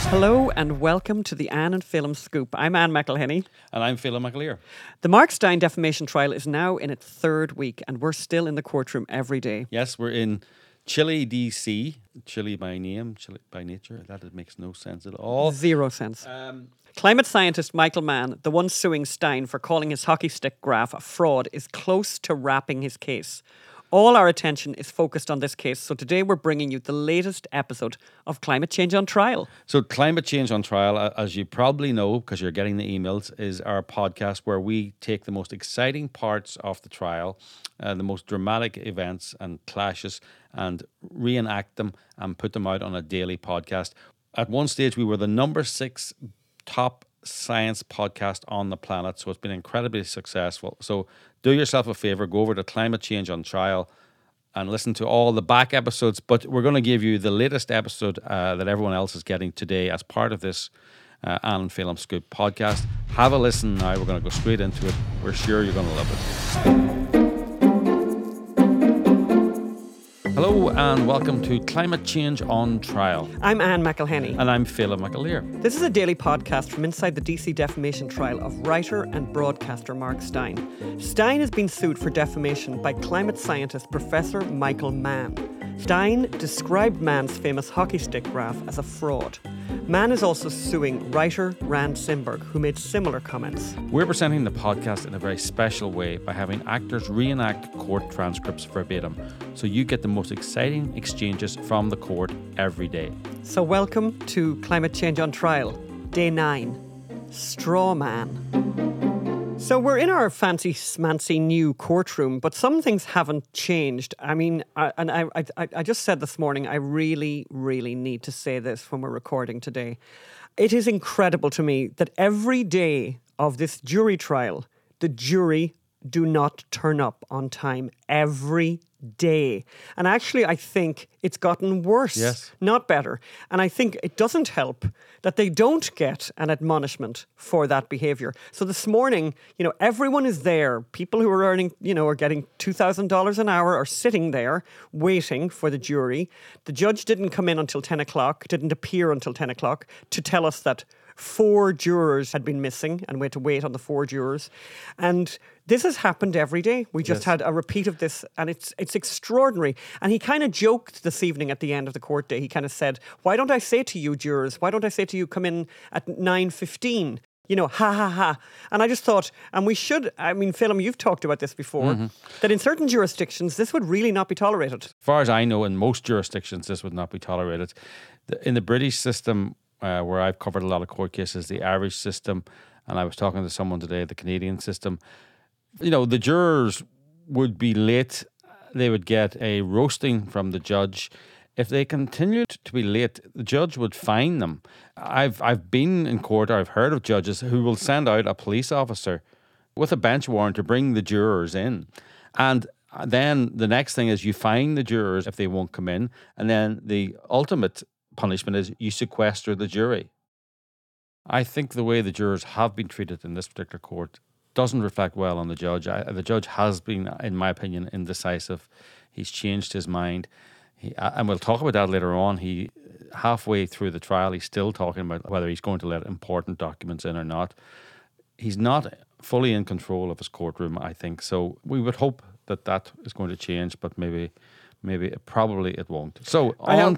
Hello and welcome to the Anne and Phelim Scoop. I'm Anne McElhinney. And I'm Phelim McAleer. The Mark Steyn defamation trial is now in its third week and we're still in the courtroom every day. Yes, we're in Chile, DC. Chile by name, Chile by nature. That makes no sense at all. Zero sense. Climate scientist Michael Mann, the one suing Steyn for calling his hockey stick graph a fraud, is close to wrapping his case. All our attention is focused on this case, so today we're bringing you the latest episode of Climate Change on Trial. So Climate Change on Trial, as you probably know, because you're getting the emails, is our podcast where we take the most exciting parts of the trial, the most dramatic events and clashes, and reenact them and put them out on a daily podcast. At one stage, we were the number 6 top science podcast on the planet, so it's been incredibly successful. So do yourself a favor, go over to Climate Change on Trial and listen to all the back episodes, but we're going to give you the latest episode that everyone else is getting today as part of this Anne and Phelim Scoop podcast. Have a listen now. We're going to go straight into it. We're sure you're going to love it. Hello and welcome to Climate Change on Trial. I'm Anne McElhinney. And I'm Phelim McAleer. This is a daily podcast from inside the DC defamation trial of writer and broadcaster Mark Steyn. Steyn has been sued for defamation by climate scientist Professor Michael Mann. Steyn described Mann's famous hockey stick graph as a fraud. Mann is also suing writer Rand Simberg, who made similar comments. We're presenting the podcast in a very special way by having actors reenact court transcripts verbatim, so you get the most exciting exchanges from the court every day. So welcome to Climate Change on Trial, Day 9, Straw Man. So we're in our fancy smancy new courtroom, but some things haven't changed. I mean, I just said this morning, I really, really need to say this when we're recording today. It is incredible to me that every day of this jury trial, the jury do not turn up on time every day. And actually, I think it's gotten worse, yes, not better. And I think it doesn't help that they don't get an admonishment for that behaviour. So this morning, everyone is there. People who are earning, are getting $2,000 an hour are sitting there waiting for the jury. The judge didn't come in until 10 o'clock, didn't appear until 10 o'clock to tell us that 4 jurors had been missing and we had to wait on the 4 jurors. And this has happened every day. We just had a repeat of this and it's extraordinary. And he kind of joked this evening at the end of the court day. He kind of said, why don't I say to you jurors, why don't I say to you come in at 9:15? Ha ha ha. And I just thought, and we should, Phelim, you've talked about this before, that in certain jurisdictions, this would really not be tolerated. As far as I know, in most jurisdictions, this would not be tolerated. In the British system, where I've covered a lot of court cases, the Irish system, and I was talking to someone today, the Canadian system, the jurors would be late. They would get a roasting from the judge. If they continued to be late, the judge would fine them. I've been in court, or I've heard of judges who will send out a police officer with a bench warrant to bring the jurors in. And then the next thing is you fine the jurors if they won't come in. And then the ultimate punishment is you sequester the jury. I think the way the jurors have been treated in this particular court doesn't reflect well on the judge. The judge has been, in my opinion, indecisive. He's changed his mind. And we'll talk about that later on. He, halfway through the trial, he's still talking about whether he's going to let important documents in or not. He's not fully in control of his courtroom, I think. So we would hope that is going to change, but maybe probably it won't. So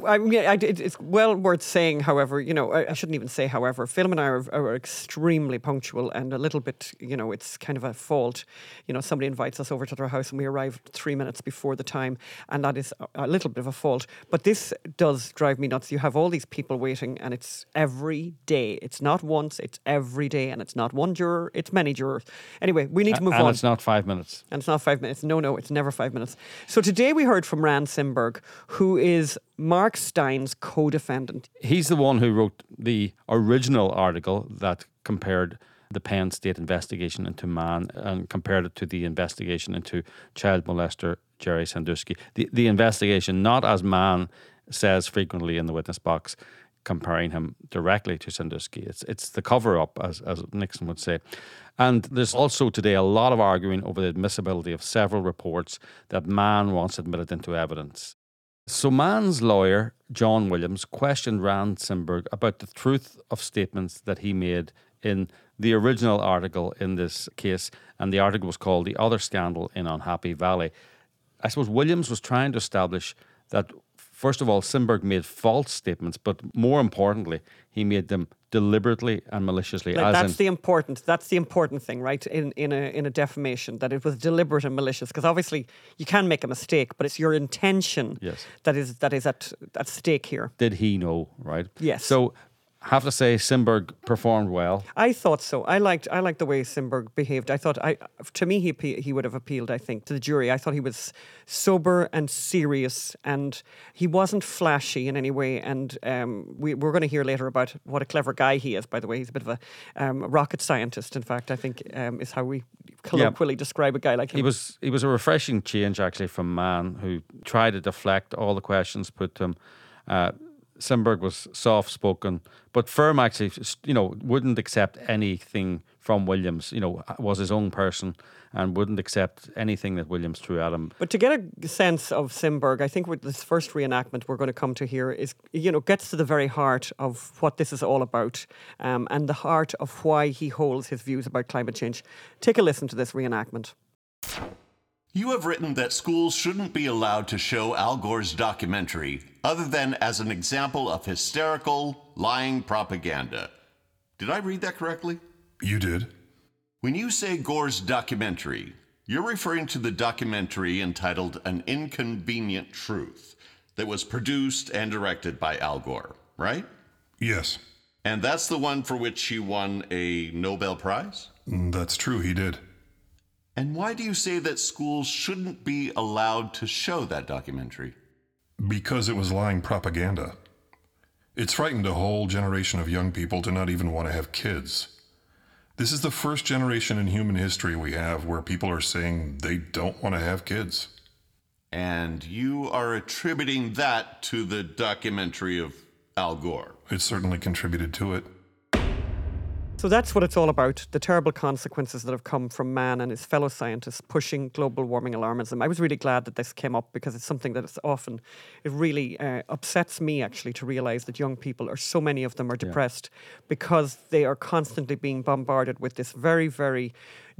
it's well worth saying, however, I shouldn't even say however. Phelim and I are extremely punctual and a little bit, it's kind of a fault. Somebody invites us over to their house and we arrive 3 minutes before the time, and that is a little bit of a fault. But this does drive me nuts. You have all these people waiting and it's every day. It's not once, it's every day, and it's not one juror, it's many jurors. Anyway, we need to move on. And it's not 5 minutes. And it's not 5 minutes. No, it's never 5 minutes. So today we heard from Rand Simberg, who is Mark Steyn's co-defendant. He's the one who wrote the original article that compared the Penn State investigation into Mann and compared it to the investigation into child molester Jerry Sandusky. The investigation, not as Mann says frequently in the witness box, comparing him directly to Sandusky. It's the cover-up, as Nixon would say. And there's also today a lot of arguing over the admissibility of several reports that Mann wants admitted into evidence. So Mann's lawyer, John Williams, questioned Rand Simberg about the truth of statements that he made in the original article in this case, and the article was called "The Other Scandal in Unhappy Valley." I suppose Williams was trying to establish that, first of all, Simberg made false statements, but more importantly, he made them deliberately and maliciously. That's the important thing, right? In a defamation, that it was deliberate and malicious. Because obviously you can make a mistake, but it's your intention that is at stake here. Did he know, right? Yes. So have to say Simberg performed well. I thought so. I liked the way Simberg behaved. I thought, to me, he would have appealed, I think, to the jury. I thought he was sober and serious, and he wasn't flashy in any way. And we're going to hear later about what a clever guy he is. By the way, he's a bit of a rocket scientist. In fact, I think is how we colloquially describe a guy like him. He was a refreshing change actually from Mann, who tried to deflect all the questions put to him. Simberg was soft-spoken, but firm actually, wouldn't accept anything from Williams, was his own person and wouldn't accept anything that Williams threw at him. But to get a sense of Simberg, I think with this first reenactment we're going to come to here is, gets to the very heart of what this is all about, and the heart of why he holds his views about climate change. Take a listen to this reenactment. You have written that schools shouldn't be allowed to show Al Gore's documentary other than as an example of hysterical, lying propaganda. Did I read that correctly? You did. When you say Gore's documentary, you're referring to the documentary entitled An Inconvenient Truth that was produced and directed by Al Gore, right? Yes. And that's the one for which he won a Nobel Prize? That's true, he did. And why do you say that schools shouldn't be allowed to show that documentary? Because it was lying propaganda. It's frightened a whole generation of young people to not even want to have kids. This is the first generation in human history we have where people are saying they don't want to have kids. And you are attributing that to the documentary of Al Gore? It certainly contributed to it. So that's what it's all about, the terrible consequences that have come from Mann and his fellow scientists pushing global warming alarmism. I was really glad that this came up because it's something that it really upsets me actually to realise that young people, or so many of them, are depressed because they are constantly being bombarded with this very, very,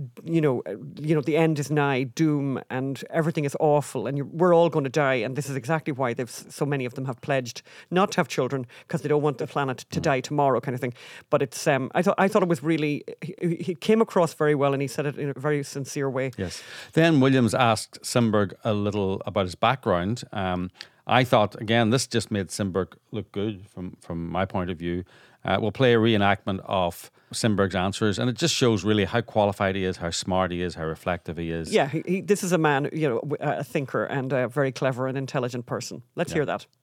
the end is nigh, doom, and everything is awful, and we're all going to die. And this is exactly why so many of them have pledged not to have children because they don't want the planet to die tomorrow, kind of thing. But it's I thought it was really, he came across very well, and he said it in a very sincere way. Yes. Then Williams asked Simberg a little about his background. I thought, again, this just made Simberg look good from my point of view. We'll play a reenactment of Simberg's answers, and it just shows really how qualified he is, how smart he is, how reflective he is. Yeah, this is a man, a thinker and a very clever and intelligent person. Let's hear that.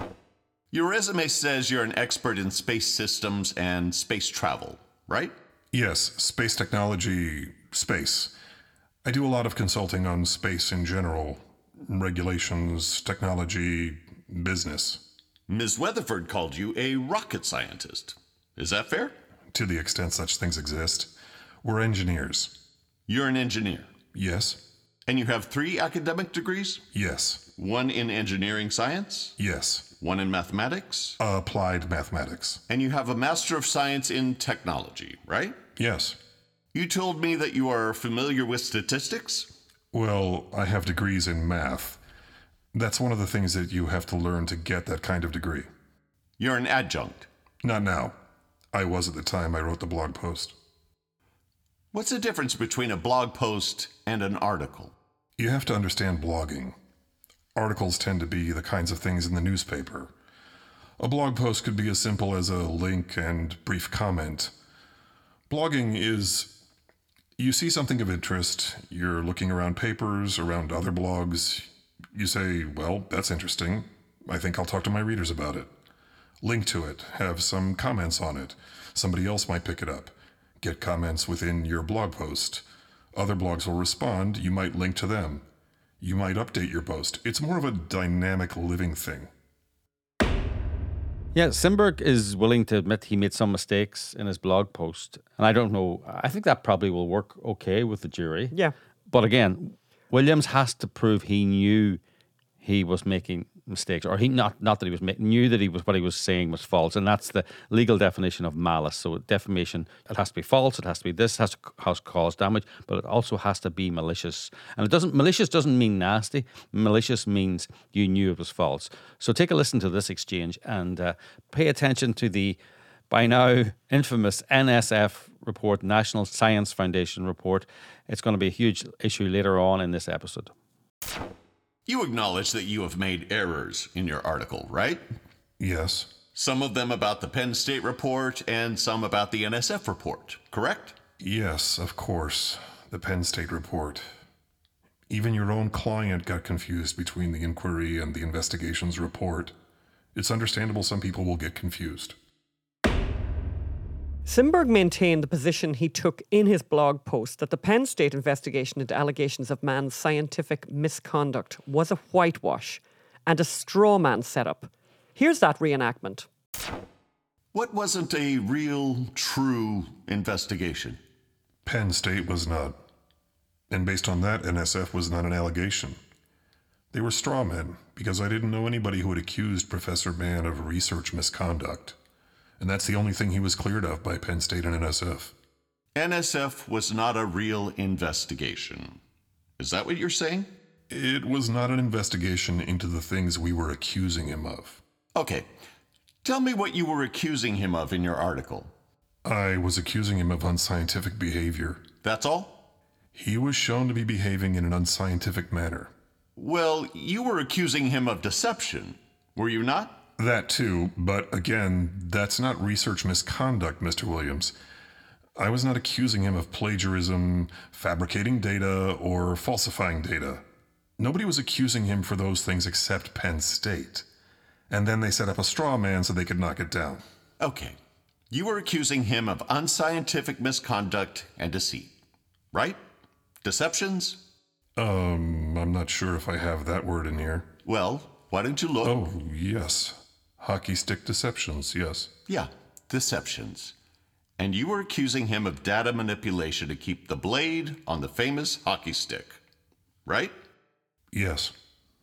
Your resume says you're an expert in space systems and space travel, right? Yes, space technology, space. I do a lot of consulting on space in general, regulations, technology, business. Ms. Weatherford called you a rocket scientist. Is that fair? To the extent such things exist. We're engineers. You're an engineer? Yes. And you have 3 academic degrees? Yes. 1 in engineering science? Yes. 1 in mathematics? Applied mathematics. And you have a Master of Science in technology, right? Yes. You told me that you are familiar with statistics? Well, I have degrees in math. That's one of the things that you have to learn to get that kind of degree. You're an adjunct? Not now. I was at the time I wrote the blog post. What's the difference between a blog post and an article? You have to understand blogging. Articles tend to be the kinds of things in the newspaper. A blog post could be as simple as a link and brief comment. Blogging is, you see something of interest, you're looking around papers, around other blogs, you say, well, that's interesting. I think I'll talk to my readers about it. Link to it, have some comments on it. Somebody else might pick it up. Get comments within your blog post. Other blogs will respond, you might link to them. You might update your post. It's more of a dynamic living thing. Yeah, Simberg is willing to admit he made some mistakes in his blog post. And I don't know, I think that probably will work okay with the jury. Yeah. But again, Williams has to prove he knew he was making mistakes, or he not that he was knew that what he was saying was false, and that's the legal definition of malice. So defamation, it has to be false, it has to be this, has to cause damage, but it also has to be malicious. And malicious doesn't mean nasty. Malicious means you knew it was false. So take a listen to this exchange and pay attention to the by now infamous NSF report, National Science Foundation report. It's going to be a huge issue later on in this episode. You acknowledge that you have made errors in your article, right? Yes. Some of them about the Penn State report and some about the NSF report, correct? Yes, of course. The Penn State report. Even your own client got confused between the inquiry and the investigation's report. It's understandable some people will get confused. Simberg maintained the position he took in his blog post that the Penn State investigation into allegations of Mann's scientific misconduct was a whitewash and a straw man setup. Here's that reenactment. What wasn't a real, true investigation? Penn State was not. And based on that, NSF was not an allegation. They were straw men, because I didn't know anybody who had accused Professor Mann of research misconduct. And that's the only thing he was cleared of by Penn State and NSF. NSF was not a real investigation. Is that what you're saying? It was not an investigation into the things we were accusing him of. Okay. Tell me what you were accusing him of in your article. I was accusing him of unscientific behavior. That's all? He was shown to be behaving in an unscientific manner. Well, you were accusing him of deception, were you not? That too, but again, that's not research misconduct, Mr. Williams. I was not accusing him of plagiarism, fabricating data, or falsifying data. Nobody was accusing him for those things except Penn State. And then they set up a straw man so they could knock it down. Okay. You were accusing him of unscientific misconduct and deceit, right? Deceptions? I'm not sure if I have that word in here. Well, why don't you look? Oh, yes. Hockey stick deceptions, yes. Yeah, deceptions. And you were accusing him of data manipulation to keep the blade on the famous hockey stick, right? Yes.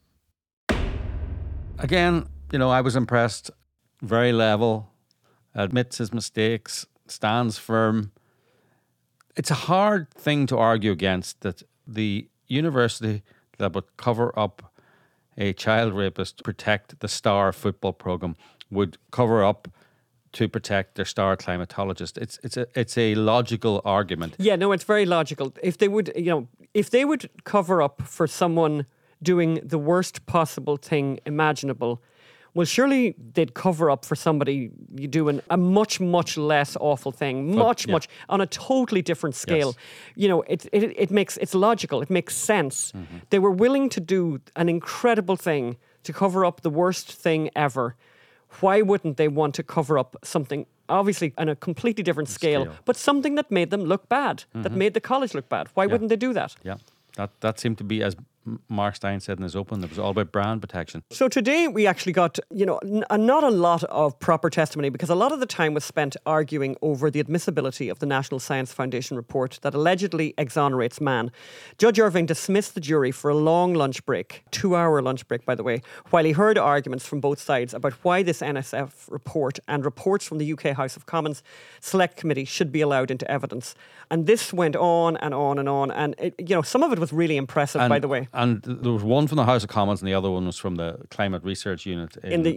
Again, I was impressed. Very level, admits his mistakes, stands firm. It's a hard thing to argue against, that the university that would cover up a child rapist, protect the star football program, would cover up to protect their star climatologist. It's a logical argument. Yeah, no, it's very logical. If they would, if they would cover up for someone doing the worst possible thing imaginable, well, surely they'd cover up for somebody doing a much, much less awful thing, much on a totally different scale. Yes. It's logical. It makes sense. Mm-hmm. They were willing to do an incredible thing to cover up the worst thing ever. Why wouldn't they want to cover up something obviously on a completely different scale, but something that made them look bad, that made the college look bad? Why wouldn't they do that? Yeah, that seemed to be, as Mark Steyn said in his open, it was all about brand protection. So today we actually got, not a lot of proper testimony, because a lot of the time was spent arguing over the admissibility of the National Science Foundation report that allegedly exonerates Mann. Judge Irving dismissed the jury for a long lunch break, 2-hour lunch break, by the way, while he heard arguments from both sides about why this NSF report and reports from the UK House of Commons Select Committee should be allowed into evidence. And this went on and on and on. And, some of it was really impressive, by the way. And there was one from the House of Commons and the other one was from the Climate Research Unit.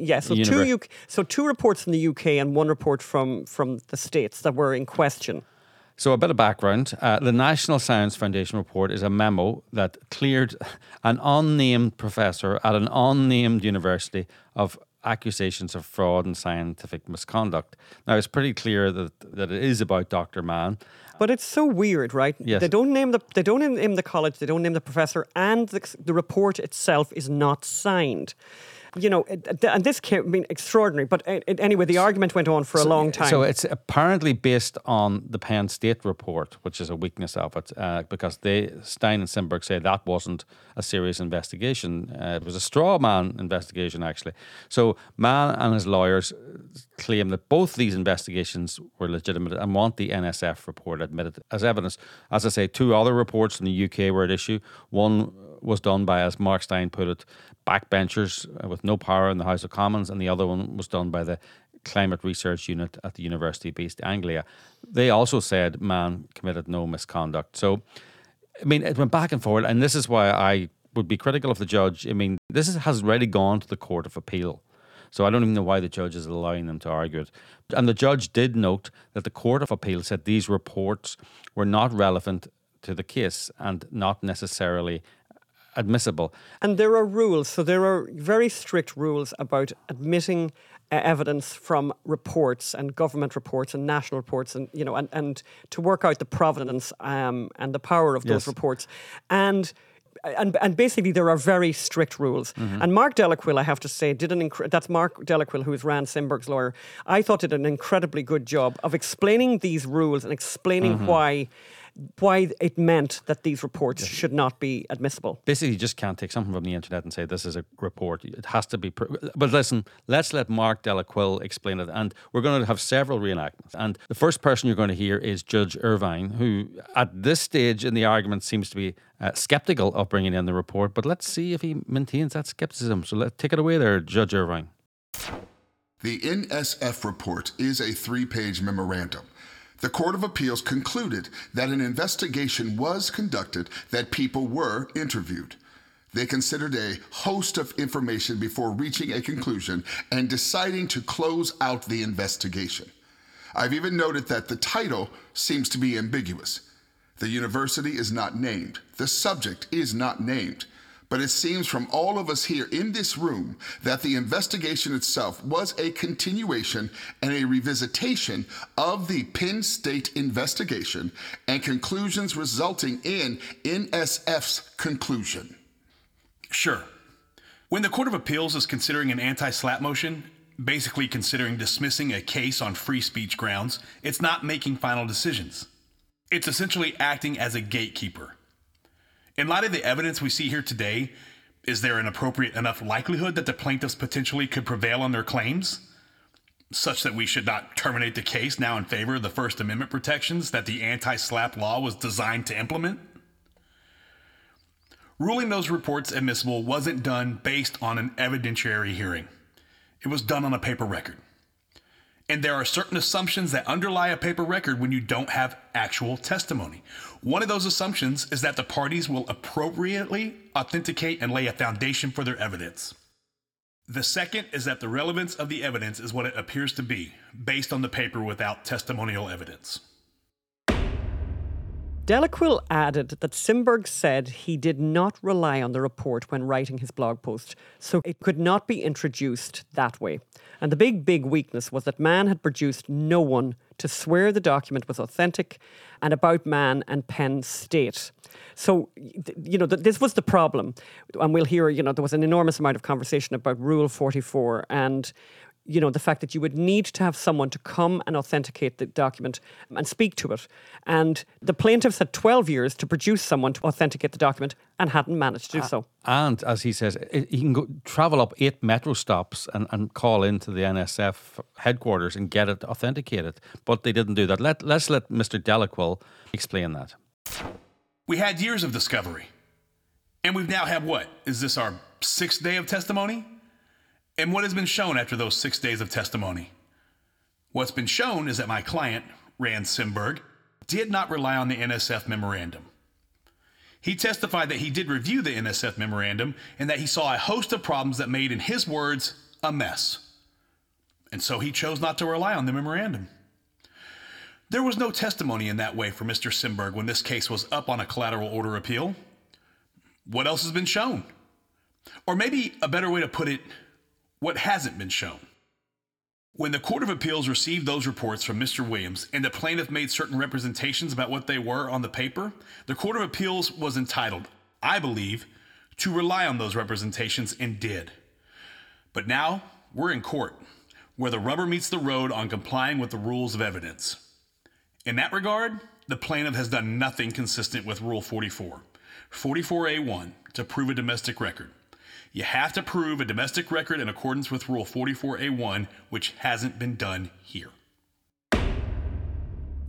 So two reports from the UK and one report from the States that were in question. So a bit of background. The National Science Foundation report is a memo that cleared an unnamed professor at an unnamed university of accusations of fraud and scientific misconduct. Now, it's pretty clear that it is about Dr. Mann. But it's so weird, right? Yes. They don't name the college, they don't name the professor, and the report itself is not signed. And this came, extraordinary. But anyway, the argument went on for a long time. So it's apparently based on the Penn State report, which is a weakness of it, because Steyn and Simberg say that wasn't a serious investigation. It was a straw man investigation, actually. So Mann and his lawyers claim that both these investigations were legitimate and want the NSF report admitted as evidence. As I say, 2 other reports in the UK were at issue. One was done by, as Mark Steyn put it, backbenchers with no power in the House of Commons, and the other one was done by the Climate Research Unit at the University of East Anglia. They also said Mann committed no misconduct. So, I mean, it went back and forward, and this is why I would be critical of the judge. I mean, has already gone to the Court of Appeal. So I don't even know why the judge is allowing them to argue it. And the judge did note that the Court of Appeal said these reports were not relevant to the case and not necessarily admissible. And there are rules. So there are very strict rules about admitting evidence from reports and government reports and national reports, and and to work out the provenance and the power of those reports. And basically there are very strict rules. Mm-hmm. And Mark Delaquill, I have to say, that's Mark Delaquill, who is Rand Simberg's lawyer. I thought did an incredibly good job of explaining these rules and explaining why it meant that these reports should not be admissible. Basically, you just can't take something from the internet and say this is a report. It has to be... But listen, let's let Mark Delaquill explain it. And we're going to have several reenactments. And the first person you're going to hear is Judge Irvine, who at this stage in the argument seems to be sceptical of bringing in the report. But let's see if he maintains that skepticism. So let's take it away there, Judge Irvine. The NSF report is a 3-page memorandum. The Court of Appeals concluded that an investigation was conducted, that people were interviewed. They considered a host of information before reaching a conclusion and deciding to close out the investigation. I've even noted that the title seems to be ambiguous. The university is not named. The subject is not named. But it seems from all of us here in this room that the investigation itself was a continuation and a revisitation of the Penn State investigation and conclusions resulting in NSF's conclusion. Sure. When the Court of Appeals is considering an anti-SLAPP motion, basically considering dismissing a case on free speech grounds, it's not making final decisions. It's essentially acting as a gatekeeper. In light of the evidence we see here today, is there an appropriate enough likelihood that the plaintiffs potentially could prevail on their claims, such that we should not terminate the case now in favor of the First Amendment protections that the anti-SLAPP law was designed to implement? Ruling those reports admissible wasn't done based on an evidentiary hearing. It was done on a paper record. And there are certain assumptions that underlie a paper record when you don't have actual testimony. One of those assumptions is that the parties will appropriately authenticate and lay a foundation for their evidence. The second is that the relevance of the evidence is what it appears to be, based on the paper without testimonial evidence. Delaquill added that Simberg said he did not rely on the report when writing his blog post, so it could not be introduced that way. And the big weakness was that Mann had produced no one to swear the document was authentic and about Mann and Penn State. So, this was the problem. And we'll hear, there was an enormous amount of conversation about Rule 44 and the fact that you would need to have someone to come and authenticate the document and speak to it. And the plaintiffs had 12 years to produce someone to authenticate the document and hadn't managed to do so. And as he says, he can travel up 8 metro stops and call into the NSF headquarters and get it authenticated. But they didn't do that. Let's let Mr. Delaquill explain that. We had years of discovery. And we've now had what? Is this our 6th day of testimony? And what has been shown after those 6 days of testimony? What's been shown is that my client, Rand Simberg, did not rely on the NSF memorandum. He testified that he did review the NSF memorandum and that he saw a host of problems that made, in his words, a mess. And so he chose not to rely on the memorandum. There was no testimony in that way for Mr. Simberg when this case was up on a collateral order appeal. What else has been shown? Or maybe a better way to put it, what hasn't been shown? When the Court of Appeals received those reports from Mr. Williams and the plaintiff made certain representations about what they were on the paper, the Court of Appeals was entitled, I believe, to rely on those representations and did. But now we're in court, where the rubber meets the road on complying with the rules of evidence. In that regard, the plaintiff has done nothing consistent with Rule 44, 44A1, to prove a domestic record. You have to prove a domestic record in accordance with Rule 44A1, which hasn't been done here.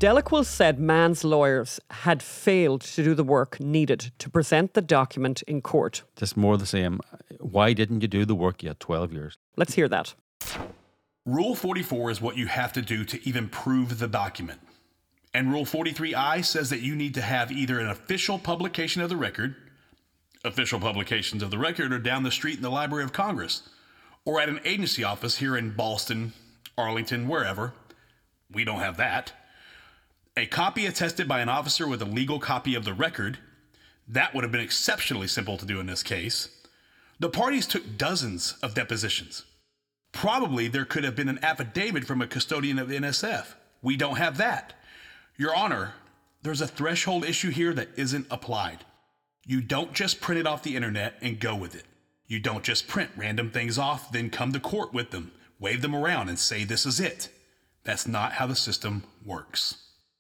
Delaquill said Mann's lawyers had failed to do the work needed to present the document in court. Just more of the same. Why didn't you do the work? You had 12 years. Let's hear that. Rule 44 is what you have to do to even prove the document. And Rule 43I says that you need to have either an official publication of the record, official publications of the record are down the street in the Library of Congress, or at an agency office here in Boston, Arlington, wherever. We don't have that. A copy attested by an officer with a legal copy of the record. That would have been exceptionally simple to do in this case. The parties took dozens of depositions. Probably there could have been an affidavit from a custodian of the NSF. We don't have that. Your Honor, there's a threshold issue here that isn't applied. You don't just print it off the internet and go with it. You don't just print random things off, then come to court with them, wave them around and say this is it. That's not how the system works.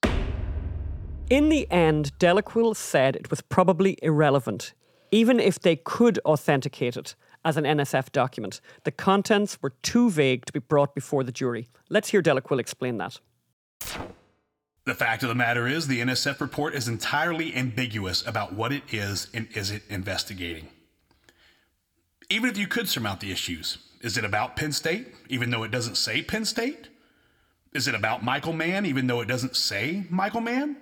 In the end, Delaquill said it was probably irrelevant, even if they could authenticate it as an NSF document. The contents were too vague to be brought before the jury. Let's hear Delaquill explain that. The fact of the matter is the NSF report is entirely ambiguous about what it is and isn't investigating. Even if you could surmount the issues, is it about Penn State, even though it doesn't say Penn State? Is it about Michael Mann, even though it doesn't say Michael Mann?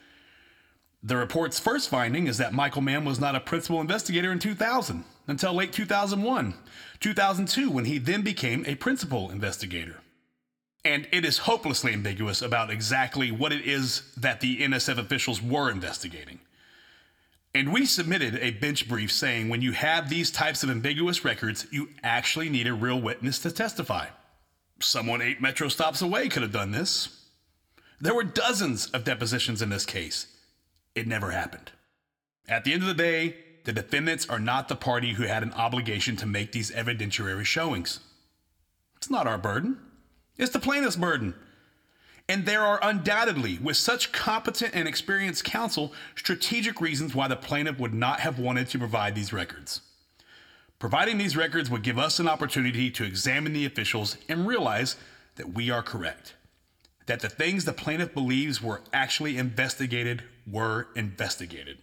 The report's first finding is that Michael Mann was not a principal investigator in 2000 until late 2001, 2002, when he then became a principal investigator. And it is hopelessly ambiguous about exactly what it is that the NSF officials were investigating. And we submitted a bench brief saying when you have these types of ambiguous records, you actually need a real witness to testify. Someone 8 metro stops away could have done this. There were dozens of depositions in this case. It never happened. At the end of the day, the defendants are not the party who had an obligation to make these evidentiary showings. It's not our burden. It's the plaintiff's burden. And there are undoubtedly, with such competent and experienced counsel, strategic reasons why the plaintiff would not have wanted to provide these records. Providing these records would give us an opportunity to examine the officials and realize that we are correct. That the things the plaintiff believes were actually investigated were investigated.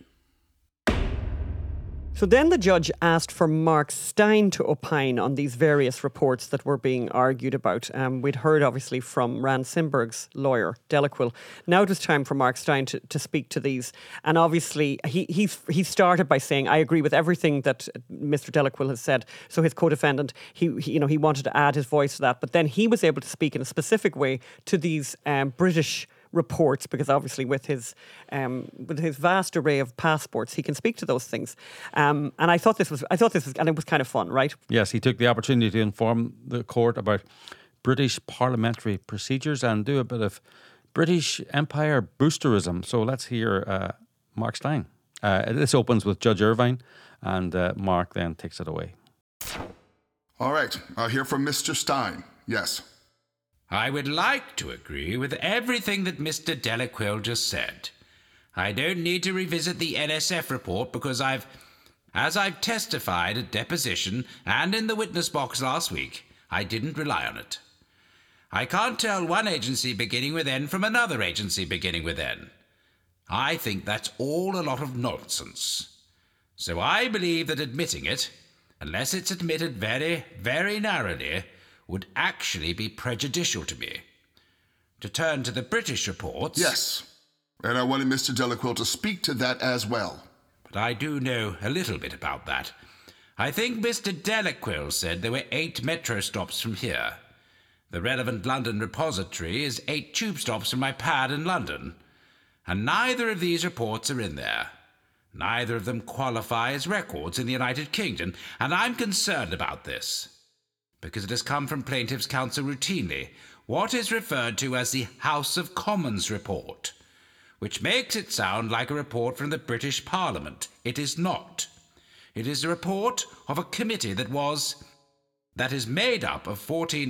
So then the judge asked for Mark Steyn to opine on these various reports that were being argued about. We'd heard, obviously, from Rand Simberg's lawyer, Delaquill. Now it was time for Mark Steyn to speak to these. And obviously, he started by saying, I agree with everything that Mr. Delaquill has said. So his co-defendant, he wanted to add his voice to that. But then he was able to speak in a specific way to these British reports, because obviously with his vast array of passports, he can speak to those things. And I thought this was, and it was kind of fun, right? Yes, he took the opportunity to inform the court about British parliamentary procedures and do a bit of British Empire boosterism. So let's hear Mark Steyn. This opens with Judge Irvine, and Mark then takes it away. All right, I'll hear from Mr. Steyn. Yes. I would like to agree with everything that Mr. Delaquill just said. I don't need to revisit the NSF report because as I've testified at deposition and in the witness box last week, I didn't rely on it. I can't tell one agency beginning with N from another agency beginning with N. I think that's all a lot of nonsense. So I believe that admitting it, unless it's admitted very, very narrowly, would actually be prejudicial to me. To turn to the British reports... Yes, and I wanted Mr. Delaquill to speak to that as well. But I do know a little bit about that. I think Mr. Delaquill said there were 8 metro stops from here. The relevant London repository is 8 tube stops from my pad in London. And neither of these reports are in there. Neither of them qualify as records in the United Kingdom, and I'm concerned about this, because it has come from plaintiff's counsel routinely, what is referred to as the House of Commons report, which makes it sound like a report from the British Parliament. It is not. It is a report of a committee that is made up of 14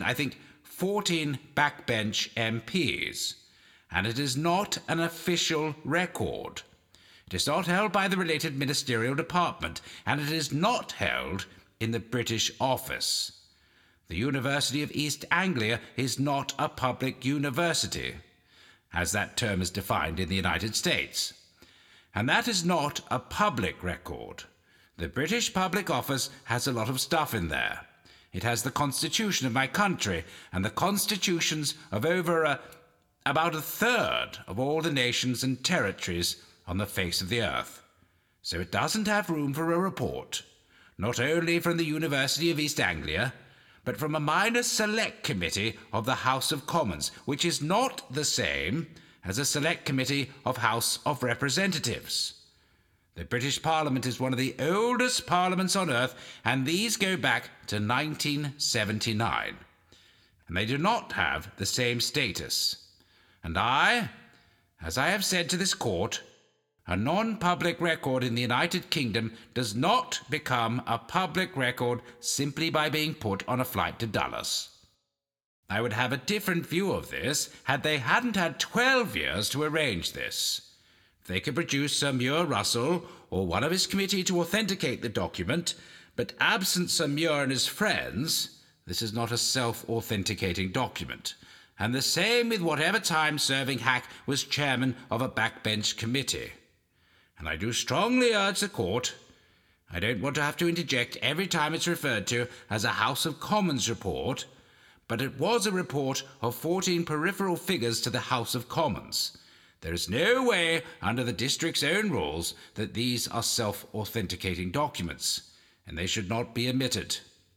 backbench MPs, and it is not an official record. It is not held by the related ministerial department, and it is not held in the British office. The University of East Anglia is not a public university. as that term is defined in the United States. And that is not a public record. The British Public Office has a lot of stuff in there. It has the constitution of my country and the constitutions of about a third of all the nations and territories on the face of the earth. So it doesn't have room for a report, not only from the University of East Anglia, but from a minor select committee of the House of Commons, which is not the same as a select committee of House of Representatives. The British Parliament is one of the oldest parliaments on earth, and these go back to 1979. And they do not have the same status. And as I have said to this court, a non-public record in the United Kingdom does not become a public record simply by being put on a flight to Dulles. I would have a different view of this had they hadn't had 12 years to arrange this. If they could produce Sir Muir Russell or one of his committee to authenticate the document, but absent Sir Muir and his friends, this is not a self-authenticating document. And the same with whatever time serving hack was chairman of a backbench committee. And I do strongly urge the court, I don't want to have to interject every time it's referred to as a House of Commons report, but it was a report of 14 peripheral figures to the House of Commons. There is no way, under the district's own rules, that these are self-authenticating documents, and they should not be omitted.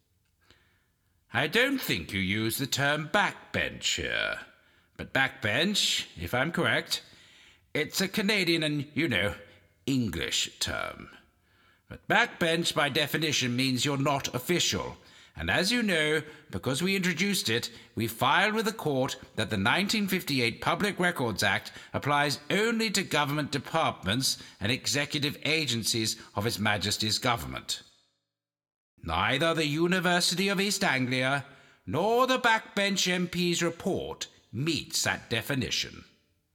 I don't think you use the term backbench here, but backbench, if I'm correct, it's a Canadian and, English term. But backbench, by definition, means you're not official. And as you know, because we introduced it, we filed with the court that the 1958 Public Records Act applies only to government departments and executive agencies of His Majesty's government. Neither the University of East Anglia nor the backbench MP's report meets that definition.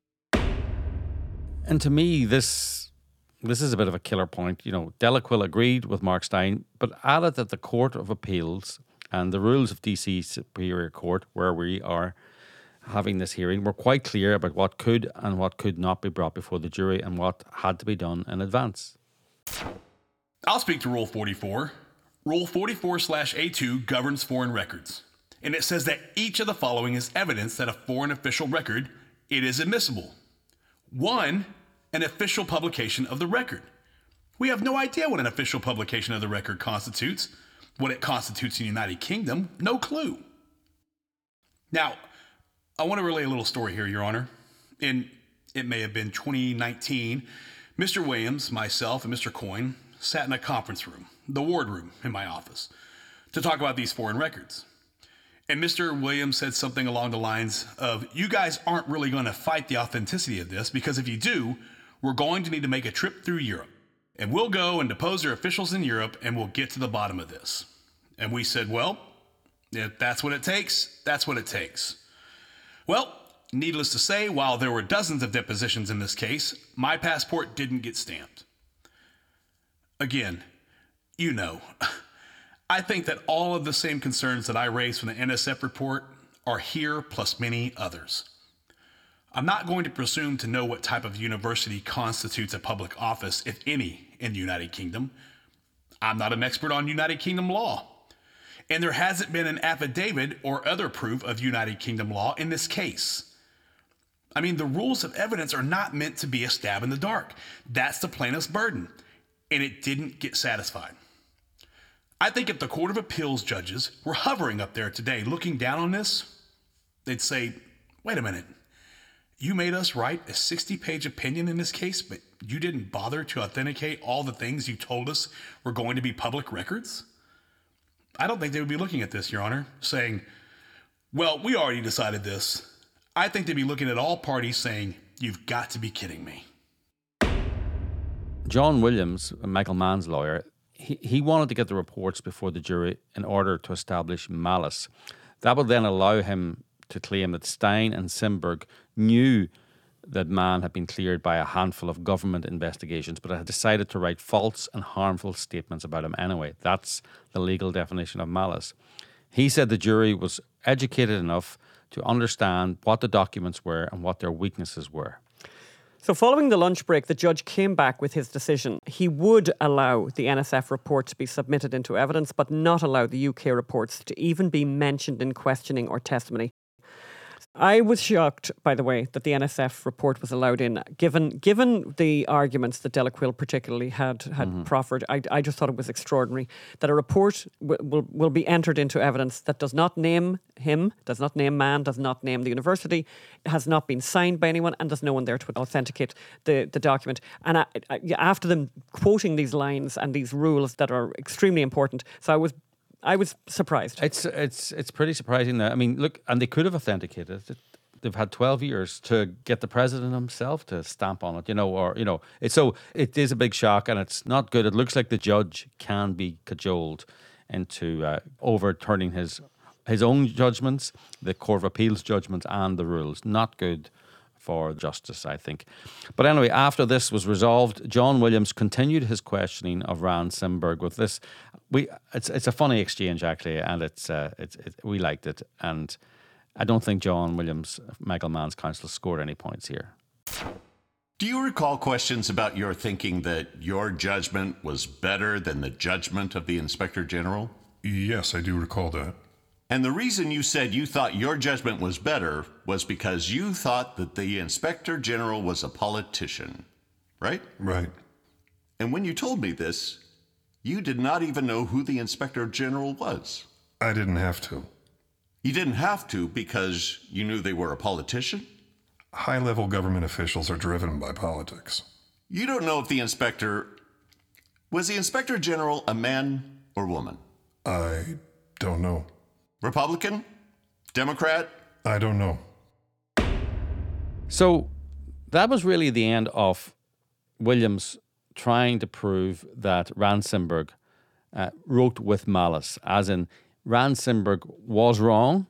And to me, this is a bit of a killer point. Delaquill agreed with Mark Steyn, but added that the Court of Appeals and the rules of DC Superior Court, where we are having this hearing, were quite clear about what could and what could not be brought before the jury and what had to be done in advance. I'll speak to Rule 44. Rule 44/A2 governs foreign records, and it says that each of the following is evidence that a foreign official record, it is admissible. 1, an official publication of the record. We have no idea what an official publication of the record constitutes. What it constitutes in the United Kingdom, no clue. Now, I want to relay a little story here, Your Honor. It may have been 2019, Mr. Williams, myself, and Mr. Coyne sat in a conference room, the ward room in my office, to talk about these foreign records. And Mr. Williams said something along the lines of, you guys aren't really going to fight the authenticity of this, because if you do, we're going to need to make a trip through Europe. And we'll go and depose their officials in Europe, and we'll get to the bottom of this. And we said, well, if that's what it takes, that's what it takes. Well, needless to say, while there were dozens of depositions in this case, my passport didn't get stamped. Again, I think that all of the same concerns that I raised from the NSF report are here, plus many others. I'm not going to presume to know what type of university constitutes a public office, if any, in the United Kingdom. I'm not an expert on United Kingdom law. And there hasn't been an affidavit or other proof of United Kingdom law in this case. I mean, the rules of evidence are not meant to be a stab in the dark. That's the plaintiff's burden, and it didn't get satisfied. I think if the Court of Appeals judges were hovering up there today looking down on this, they'd say, wait a minute, you made us write a 60-page opinion in this case, but you didn't bother to authenticate all the things you told us were going to be public records? I don't think they would be looking at this, Your Honor, saying, well, we already decided this. I think they'd be looking at all parties saying, you've got to be kidding me. John Williams, Michael Mann's lawyer, he wanted to get the reports before the jury in order to establish malice. That would then allow him to claim that Steyn and Simberg knew that Mann had been cleared by a handful of government investigations, but had decided to write false and harmful statements about him anyway. That's the legal definition of malice. He said the jury was educated enough to understand what the documents were and what their weaknesses were. So following the lunch break, the judge came back with his decision. He would allow the NSF report to be submitted into evidence, but not allow the UK reports to even be mentioned in questioning or testimony. I was shocked, by the way, that the NSF report was allowed in, given the arguments that Delaquil particularly had proffered. I just thought it was extraordinary that a report will be entered into evidence that does not name him, does not name Mann, does not name the university, has not been signed by anyone, and there's no one there to authenticate the document. And after them quoting these lines and these rules that are extremely important, so I was surprised. It's pretty surprising that, I mean, look, and they could have authenticated it. They've had 12 years to get the president himself to stamp on it, it is a big shock, and it's not good. It looks like the judge can be cajoled into overturning his own judgments, the Court of Appeal's judgments, and the rules. Not good for justice, I think. But anyway, after this was resolved, John Williams continued his questioning of Rand Simberg with this. It's a funny exchange, actually, and we liked it. And I don't think John Williams, Michael Mann's counsel, scored any points here. Do you recall questions about your thinking that your judgment was better than the judgment of the Inspector General? Yes, I do recall that. And the reason you said you thought your judgment was better was because you thought that the Inspector General was a politician, right? Right. And when you told me this, you did not even know who the Inspector General was. I didn't have to. You didn't have to because you knew they were a politician? High-level government officials are driven by politics. You don't know if the Inspector... Was the Inspector General a man or woman? I don't know. Republican? Democrat? I don't know. So that was really the end of Williams trying to prove that Rand Simberg wrote with malice, as in Rand Simberg was wrong,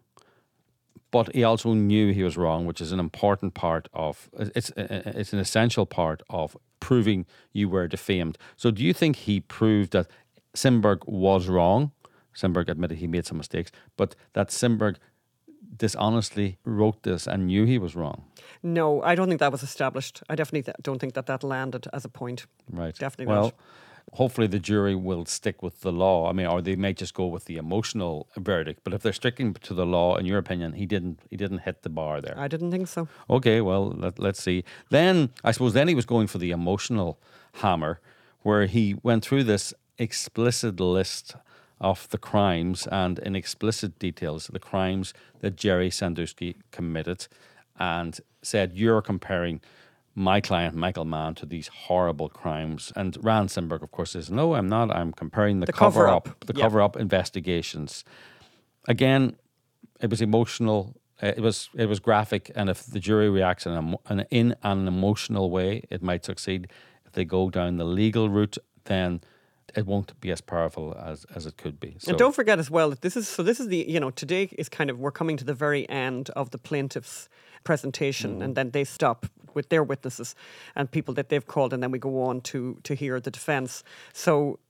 but he also knew he was wrong, which is an important part of, it's an essential part of proving you were defamed. So do you think he proved that Simberg was wrong? Simberg admitted he made some mistakes, but that Simberg dishonestly wrote this and knew he was wrong? No, I don't think that was established. I definitely don't think that landed as a point. Right. Definitely well, not. Hopefully the jury will stick with the law. I mean, or they may just go with the emotional verdict. But if they're sticking to the law, in your opinion, he didn't hit the bar there. I didn't think so. Okay, well, let's see. Then, I suppose, he was going for the emotional hammer, where he went through this explicit list of the crimes and in explicit details, the crimes that Jerry Sandusky committed, and said, you're comparing my client, Michael Mann, to these horrible crimes. And Rand Simberg, of course, says, no, I'm not. I'm comparing the cover-up, cover-up investigations. Again, it was emotional. It was graphic. And if the jury reacts in an emotional way, it might succeed. If they go down the legal route, then it won't be as powerful as it could be. So. And don't forget as well that this is the, today is kind of, we're coming to the very end of the plaintiff's presentation, and then they stop with their witnesses and people that they've called, and then we go on to hear the defence. So,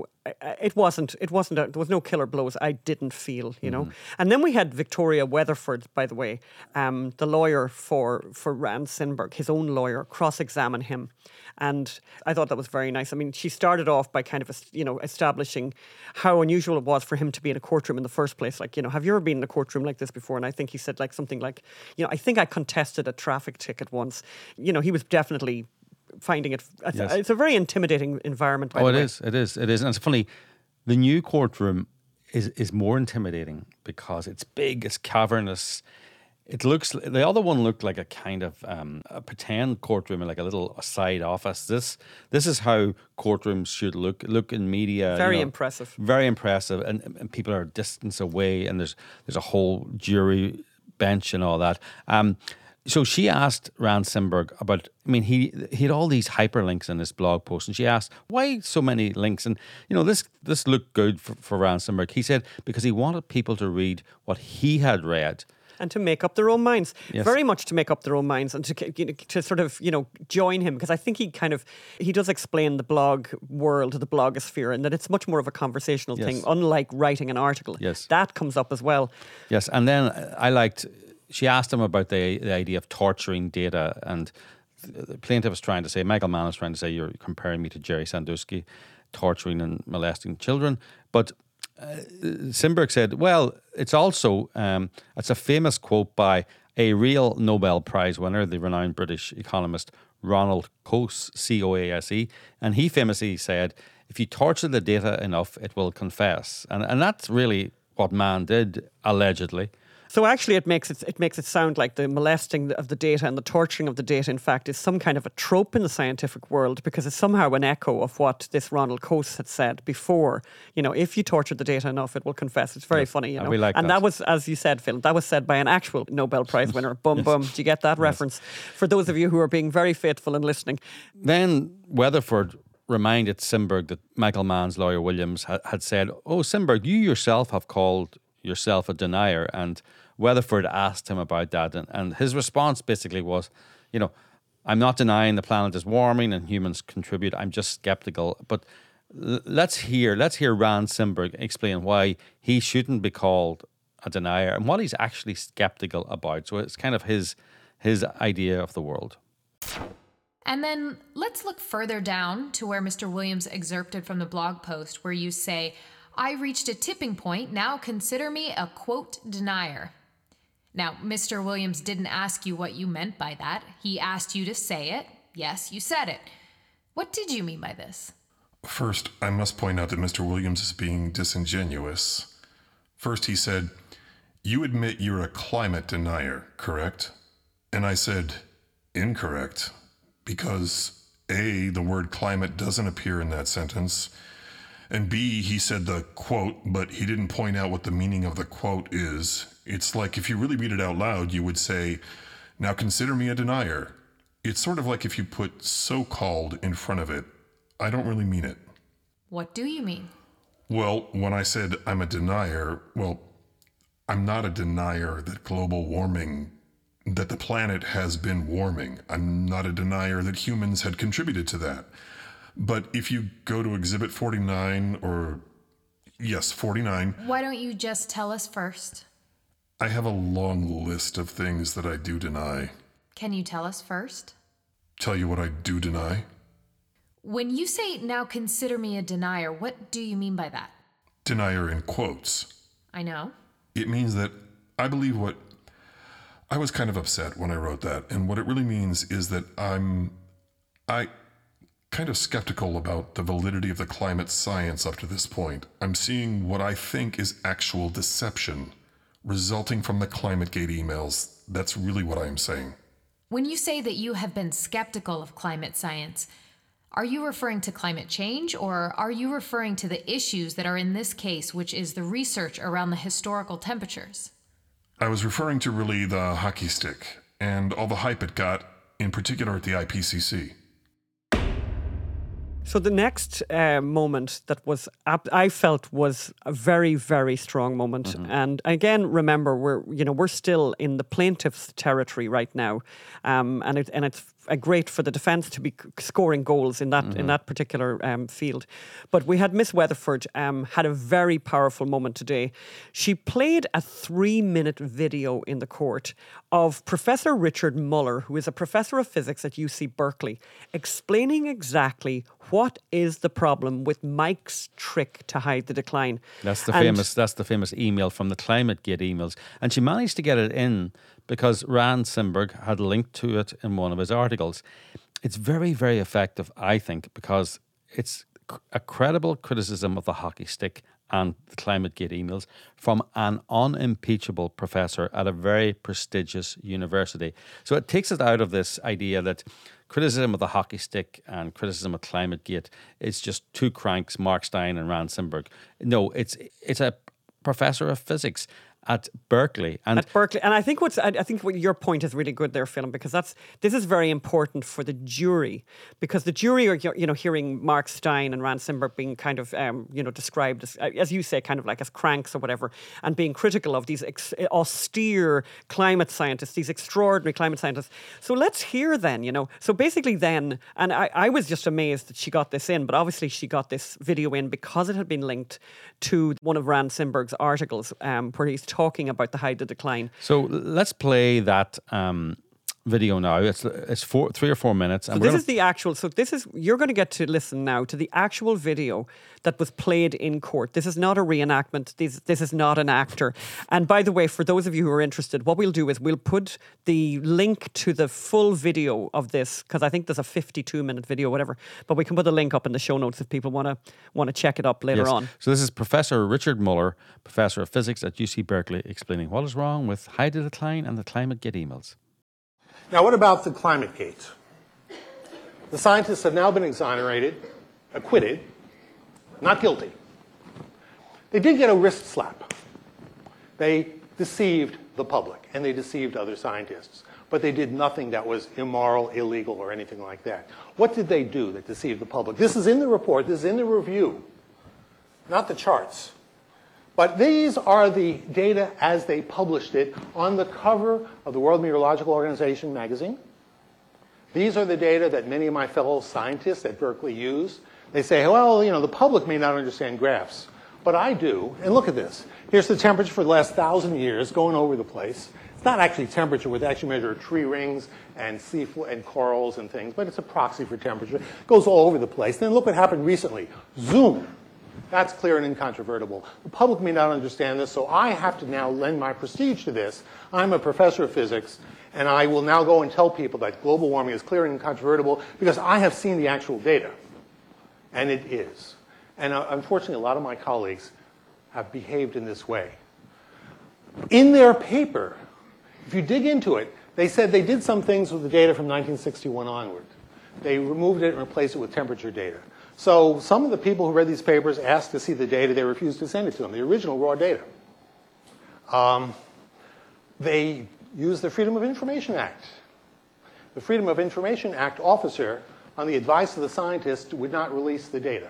it there was no killer blows, I didn't feel, And then we had Victoria Weatherford, by the way, the lawyer for Rand Simberg, his own lawyer, cross-examine him. And I thought that was very nice. I mean, she started off by kind of, establishing how unusual it was for him to be in a courtroom in the first place. Like, have you ever been in a courtroom like this before? And I think he said something like, I think I contested a traffic ticket once. He was definitely finding it. Yes. It's a very intimidating environment. It is. And it's funny, the new courtroom is more intimidating because it's big, it's cavernous. The other one looked like a kind of a pretend courtroom, like a little side office. This is how courtrooms should look in media. Very impressive. Very impressive, and people are a distance away, and there's a whole jury bench and all that. So she asked Rand Simberg about, he had all these hyperlinks in this blog post, and she asked, why so many links? And, this looked good for Rand Simberg. He said, because he wanted people to read what he had read. And to make up their own minds. Yes. Very much to make up their own minds and to sort of, join him. Because I think he does explain the blog world, the blogosphere, and that it's much more of a conversational thing, unlike writing an article. Yes. That comes up as well. Yes, and then I liked... she asked him about the idea of torturing data, and the plaintiff was trying to say, Michael Mann was trying to say, you're comparing me to Jerry Sandusky, torturing and molesting children. But Simberg said, well, it's also, it's a famous quote by a real Nobel Prize winner, the renowned British economist Ronald Coase, C-O-A-S-E, and he famously said, if you torture the data enough, it will confess. And that's really what Mann did, allegedly. So actually it makes it sound like the molesting of the data and the torturing of the data, in fact, is some kind of a trope in the scientific world, because it's somehow an echo of what this Ronald Coase had said before. If you torture the data enough, it will confess. It's very funny, We like and that was, as you said, Phil, that was said by an actual Nobel Prize winner. Boom, boom. Do you get that reference? For those of you who are being very faithful and listening. Then Weatherford reminded Simberg that Michael Mann's lawyer Williams had said, oh, Simberg, you yourself have called yourself a denier. And Weatherford asked him about that, and his response basically was, I'm not denying the planet is warming and humans contribute. I'm just skeptical. But let's hear Rand Simberg explain why he shouldn't be called a denier and what he's actually skeptical about. So it's kind of his idea of the world. And then let's look further down to where Mr. Williams excerpted from the blog post where you say, I reached a tipping point. Now consider me a, quote, denier. Now, Mr. Williams didn't ask you what you meant by that. He asked you to say it. Yes, you said it. What did you mean by this? First, I must point out that Mr. Williams is being disingenuous. First, he said, you admit you're a climate denier, correct? And I said, incorrect. Because A, the word climate doesn't appear in that sentence, and B, he said the quote, but he didn't point out what the meaning of the quote is. It's like if you really read it out loud, you would say, now consider me a denier. It's sort of like if you put so-called in front of it. I don't really mean it. What do you mean? Well, when I said I'm a denier, well, I'm not a denier that global warming, that the planet has been warming. I'm not a denier that humans had contributed to that. But if you go to Exhibit 49, 49. Why don't you just tell us first? I have a long list of things that I do deny. Can you tell us first? Tell you what I do deny? When you say, now consider me a denier, what do you mean by that? Denier in quotes. I know. It means that I believe what... I was kind of upset when I wrote that, and what it really means is that I'm kind of skeptical about the validity of the climate science up to this point. I'm seeing what I think is actual deception resulting from the ClimateGate emails. That's really what I am saying. When you say that you have been skeptical of climate science, are you referring to climate change, or are you referring to the issues that are in this case, which is the research around the historical temperatures? I was referring to really the hockey stick and all the hype it got, in particular at the IPCC. So the next moment that I felt was a very, very strong moment, and again, remember we're still in the plaintiff's territory right now, and it's great for the defence to be scoring goals in that particular field. But we had Miss Weatherford had a very powerful moment today. She played a 3-minute video in the court of Professor Richard Muller, who is a professor of physics at UC Berkeley, explaining exactly what is the problem with Mike's trick to hide the decline. That's the famous email from the ClimateGate emails, and she managed to get it in because Rand Simberg had linked to it in one of his articles. It's very, very effective, I think, because it's a credible criticism of the hockey stick and the ClimateGate emails from an unimpeachable professor at a very prestigious university. So it takes it out of this idea that criticism of the hockey stick and criticism of ClimateGate is just two cranks, Mark Steyn and Rand Simberg. No, it's a professor of physics at Berkeley. And I think what your point is really good there, Phil, because this is very important for the jury, because the jury are hearing Mark Steyn and Rand Simberg being kind of described as you say, kind of like as cranks or whatever, and being critical of these austere climate scientists, these extraordinary climate scientists. So let's hear then, So basically then, and I was just amazed that she got this in, but obviously she got this video in because it had been linked to one of Rand Simberg's articles where he's talking about the height of decline. So let's play that video now. It's 3 or 4 minutes. So this is the actual. So this is, you're going to get to listen now to the actual video that was played in court. This is not a reenactment. This is not an actor. And by the way, for those of you who are interested, what we'll do is we'll put the link to the full video of this, because I think there's a 52-minute video, whatever. But we can put the link up in the show notes if people want to check it up later on. So this is Professor Richard Muller, Professor of Physics at UC Berkeley, explaining what is wrong with height of decline and the ClimateGate emails. Now, what about the ClimateGate? The scientists have now been exonerated, acquitted, not guilty. They did get a wrist slap. They deceived the public, and they deceived other scientists. But they did nothing that was immoral, illegal, or anything like that. What did they do that deceived the public? This is in the report. This is in the review, not the charts. But these are the data as they published it on the cover of the World Meteorological Organization magazine. These are the data that many of my fellow scientists at Berkeley use. They say, well, the public may not understand graphs, but I do. And look at this. Here's the temperature for the last 1,000 years going over the place. It's not actually temperature. We actually measure tree rings and sea and corals and things, but it's a proxy for temperature. It goes all over the place. Then look what happened recently. Zoom. That's clear and incontrovertible. The public may not understand this, so I have to now lend my prestige to this. I'm a professor of physics, and I will now go and tell people that global warming is clear and incontrovertible because I have seen the actual data, and it is. And unfortunately, a lot of my colleagues have behaved in this way. In their paper, if you dig into it, they said they did some things with the data from 1961 onward. They removed it and replaced it with temperature data. So some of the people who read these papers asked to see the data. They refused to send it to them, the original raw data. They used the Freedom of Information Act. The Freedom of Information Act officer, on the advice of the scientist, would not release the data.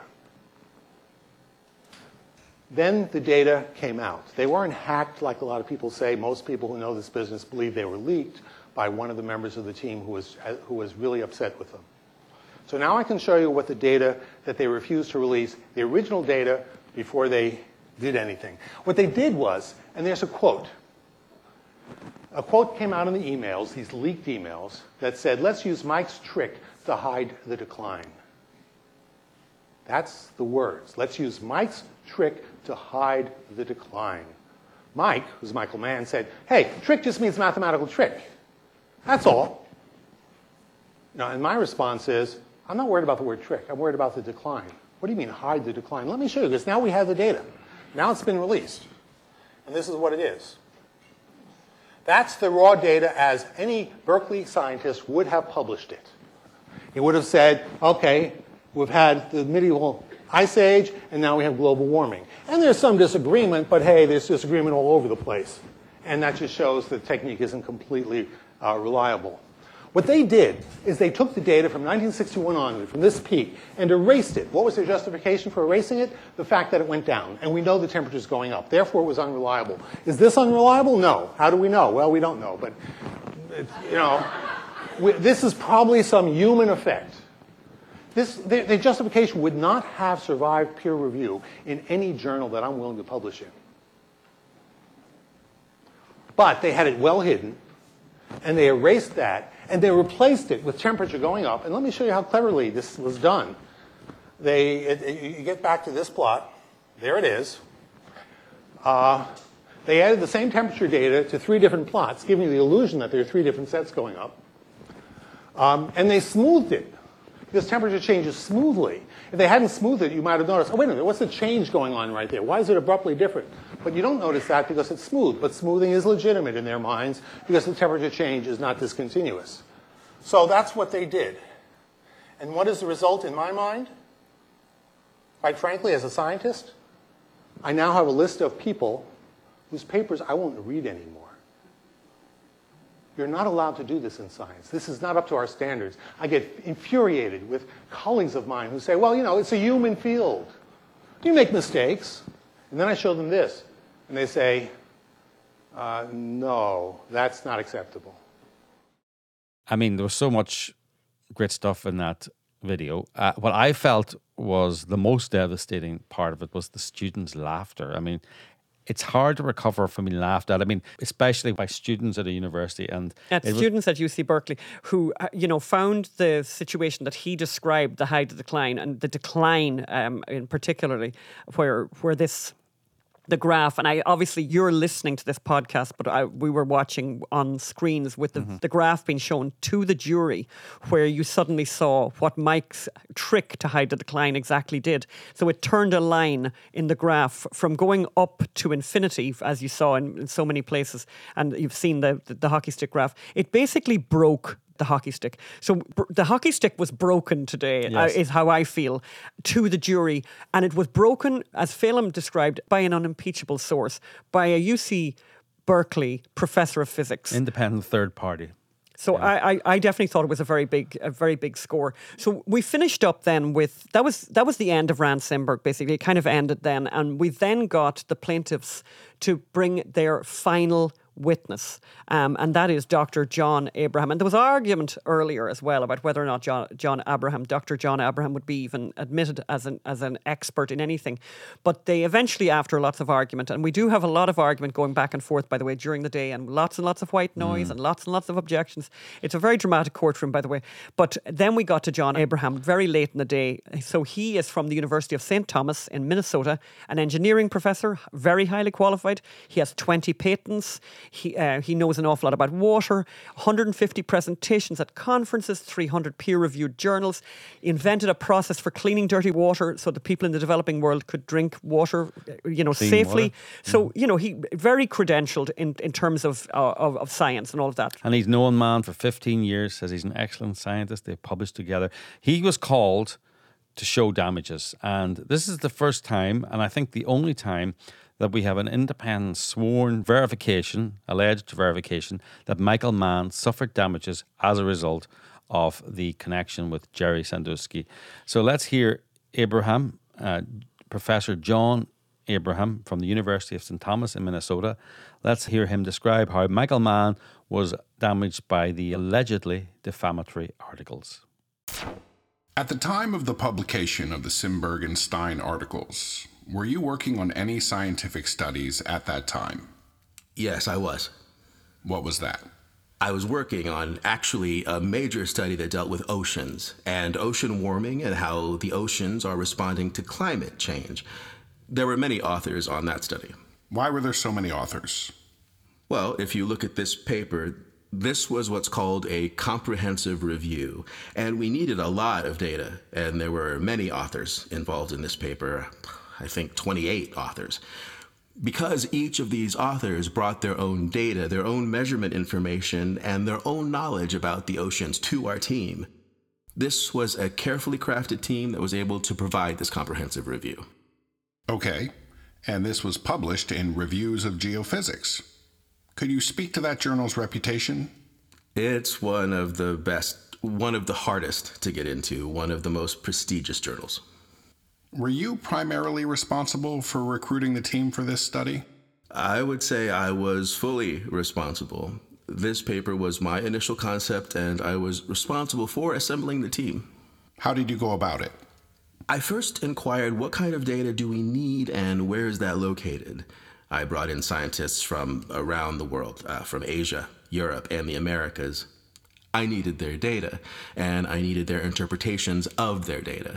Then the data came out. They weren't hacked like a lot of people say. Most people who know this business believe they were leaked by one of the members of the team who was really upset with them. So now I can show you what the data that they refused to release, the original data before they did anything. What they did was, and there's a quote. A quote came out in the emails, these leaked emails, that said, let's use Mike's trick to hide the decline. That's the words. Let's use Mike's trick to hide the decline. Mike, who's Michael Mann, said, hey, trick just means mathematical trick. That's all. Now, and my response is, I'm not worried about the word trick. I'm worried about the decline. What do you mean hide the decline? Let me show you this. Now we have the data. Now it's been released. And this is what it is. That's the raw data as any Berkeley scientist would have published it. He would have said, okay, we've had the medieval ice age, and now we have global warming. And there's some disagreement, but hey, there's disagreement all over the place. And that just shows the technique isn't completely reliable. What they did is they took the data from 1961 onward, from this peak, and erased it. What was their justification for erasing it? The fact that it went down. And we know the temperature's going up. Therefore, it was unreliable. Is this unreliable? No. How do we know? Well, we don't know. But, this is probably some human effect. The justification would not have survived peer review in any journal that I'm willing to publish in. But they had it well hidden, and they erased that, and they replaced it with temperature going up. And let me show you how cleverly this was done. You get back to this plot. There it is. They added the same temperature data to 3 different plots, giving you the illusion that there are 3 different sets going up. And they smoothed it, because temperature changes smoothly. If they hadn't smoothed it, you might have noticed, oh, wait a minute, what's the change going on right there? Why is it abruptly different? But you don't notice that because it's smooth. But smoothing is legitimate in their minds because the temperature change is not discontinuous. So that's what they did. And what is the result in my mind? Quite frankly, as a scientist, I now have a list of people whose papers I won't read anymore. You're not allowed to do this in science. This is not up to our standards. I get infuriated with colleagues of mine who say, well, it's a human field. You make mistakes. And then I show them this. And they say, no, that's not acceptable. I mean, there was so much great stuff in that video. What I felt was the most devastating part of it was the students' laughter. I mean, it's hard to recover from being laughed at. I mean, especially by students at a university. And students at UC Berkeley who, found the situation that he described, the height of decline and the decline in particularly where the graph, and obviously you're listening to this podcast, but we were watching on screens with the graph being shown to the jury, where you suddenly saw what Mike's trick to hide the decline exactly did. So it turned a line in the graph from going up to infinity, as you saw in so many places, and you've seen the hockey stick graph. It basically broke the hockey stick. So the hockey stick was broken today, is how I feel, to the jury. And it was broken, as Phelim described, by an unimpeachable source, by a UC Berkeley professor of physics. Independent third party. So I definitely thought it was a very big score. So we finished up then with, that was the end of Rand Simberg, basically. It kind of ended then. And we then got the plaintiffs to bring their final witness, and that is Dr. John Abraham. And there was argument earlier as well about whether or not Dr. John Abraham would be even admitted as an expert in anything. But they eventually, after lots of argument, and we do have a lot of argument going back and forth, by the way, during the day, and lots of white noise and lots of objections. It's a very dramatic courtroom, by the way. But then we got to John Abraham very late in the day. So he is from the University of St. Thomas in Minnesota, an engineering professor, very highly qualified. He has 20 patents. He knows an awful lot about water, 150 presentations at conferences, 300 peer-reviewed journals. He invented a process for cleaning dirty water so the people in the developing world could drink water, safely. Water. So, he very credentialed in terms of science and all of that. And he's known man for 15 years, says he's an excellent scientist. They've published together. He was called to show damages. And this is the first time, and I think the only time, that we have an independent sworn verification, alleged verification, that Michael Mann suffered damages as a result of the connection with Jerry Sandusky. So let's hear Abraham, Professor John Abraham from the University of St. Thomas in Minnesota. Let's hear him describe how Michael Mann was damaged by the allegedly defamatory articles. At the time of the publication of the Simberg and Stein articles, were you working on any scientific studies at that time? Yes, I was. What was that? I was working on actually a major study that dealt with oceans and ocean warming and how the oceans are responding to climate change. There were many authors on that study. Why were there so many authors? Well, if you look at this paper, this was what's called a comprehensive review, and we needed a lot of data, and there were many authors involved in this paper. I think 28 authors. Because each of these authors brought their own data, their own measurement information, and their own knowledge about the oceans to our team, this was a carefully crafted team that was able to provide this comprehensive review. Okay, and this was published in Reviews of Geophysics. Could you speak to that journal's reputation? It's one of the best, one of the hardest to get into, one of the most prestigious journals. Were you primarily responsible for recruiting the team for this study? I would say I was fully responsible. This paper was my initial concept, and I was responsible for assembling the team. How did you go about it? I first inquired what kind of data do we need and where is that located? I brought in scientists from around the world, from Asia, Europe, and the Americas. I needed their data, and I needed their interpretations of their data.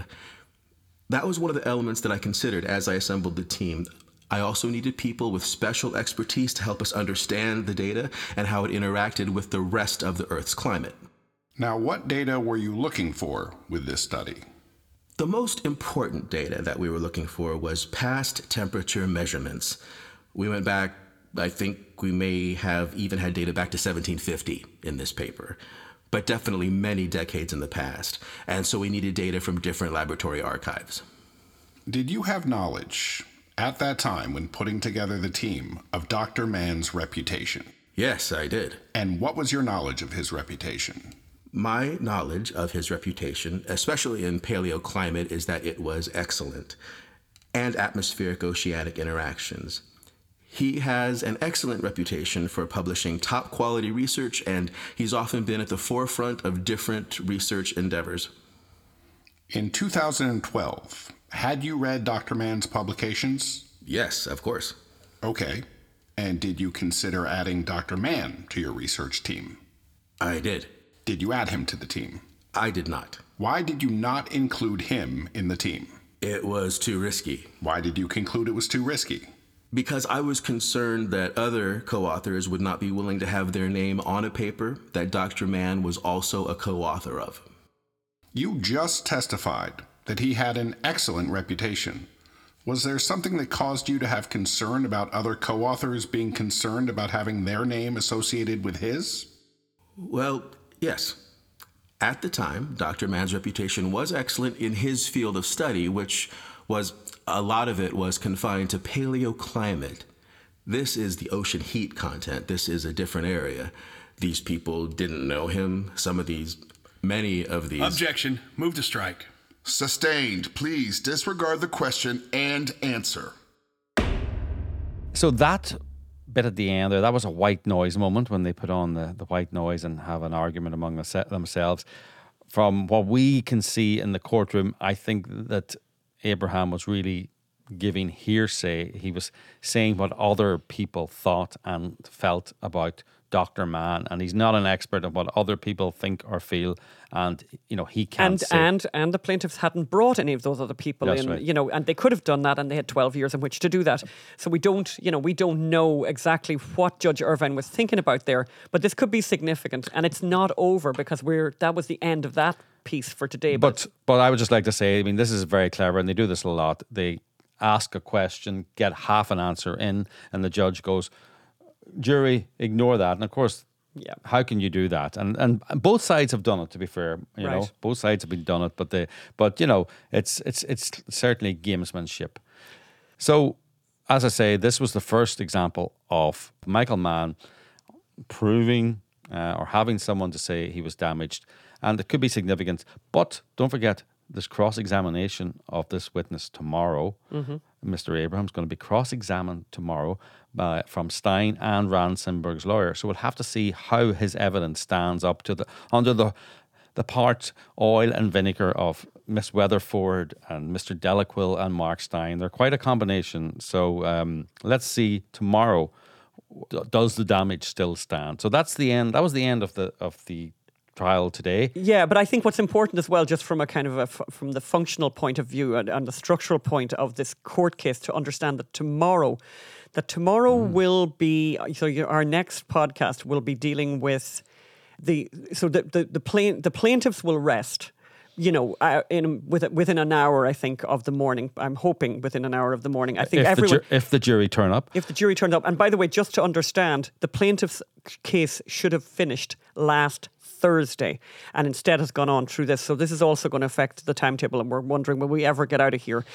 That was one of the elements that I considered as I assembled the team. I also needed people with special expertise to help us understand the data and how it interacted with the rest of the Earth's climate. Now, what data were you looking for with this study? The most important data that we were looking for was past temperature measurements. We went back, I think we may have even had data back to 1750 in this paper, but definitely many decades in the past. And so we needed data from different laboratory archives. Did you have knowledge at that time when putting together the team of Dr. Mann's reputation? Yes, I did. And what was your knowledge of his reputation? My knowledge of his reputation, especially in paleoclimate, is that it was excellent, and atmospheric oceanic interactions. He has an excellent reputation for publishing top quality research, and he's often been at the forefront of different research endeavors. In 2012, had you read Dr. Mann's publications? Yes, of course. Okay. And did you consider adding Dr. Mann to your research team? I did. Did you add him to the team? I did not. Why did you not include him in the team? It was too risky. Why did you conclude it was too risky? Because I was concerned that other co-authors would not be willing to have their name on a paper that Dr. Mann was also a co-author of. You just testified that he had an excellent reputation. Was there something that caused you to have concern about other co-authors being concerned about having their name associated with his? Well, yes. At the time, Dr. Mann's reputation was excellent in his field of study, which was, a lot of it was confined to paleoclimate. This is the ocean heat content. This is a different area. These people didn't know him. Many of these... Objection. Move to strike. Sustained. Please disregard the question and answer. So that bit at the end there, that was a white noise moment when they put on the white noise and have an argument among themselves. From what we can see in the courtroom, I think that Abraham was really giving hearsay. He was saying what other people thought and felt about Dr. Mann, and he's not an expert on what other people think or feel, and he can't say. And the plaintiffs hadn't brought any of those other people in, right. And they could have done that, and they had 12 years in which to do that. So we don't know exactly what Judge Irvine was thinking about there, but this could be significant, and it's not over because that was the end of that piece for today. But I would just like to say, this is very clever, and they do this a lot. They ask a question, get half an answer in, and the judge goes, jury, ignore that. And of course, how can you do that? And both sides have done it, to be fair. You know, both sides have done it, but it's certainly gamesmanship. So, as I say, this was the first example of Michael Mann proving or having someone to say he was damaged, and it could be significant. But don't forget, there's cross-examination of this witness tomorrow. Mm-hmm. Mr. Abraham's going to be cross-examined tomorrow from Stein and Rand Simberg's lawyer. So we'll have to see how his evidence stands up to under the part oil and vinegar of Miss Weatherford and Mr. Delaquil and Mark Stein. They're quite a combination. So let's see tomorrow, does the damage still stand? So that's the end. That was the end of the trial today. Yeah, but I think what's important as well, just from a kind of from the functional point of view and the structural point of this court case, to understand that tomorrow will be, so our next podcast will be dealing with the plaintiffs will rest, within an hour, I think, of the morning. I'm hoping within an hour of the morning. I think if the jury turn up. If the jury turned up. And by the way, just to understand, the plaintiff's case should have finished last Thursday and instead has gone on through this. So this is also going to affect the timetable, and we're wondering, will we ever get out of here?